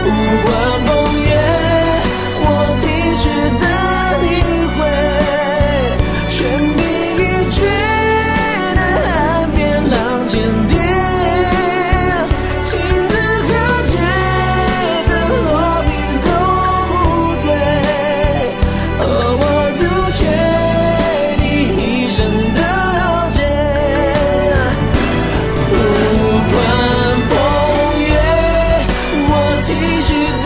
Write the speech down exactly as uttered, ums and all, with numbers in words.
无关风月，我体恤的一回，悬笔一绝的岸边浪尖叠，情字和节奏落笔都不对，而我独缺你一生的了解。无关风月，我体恤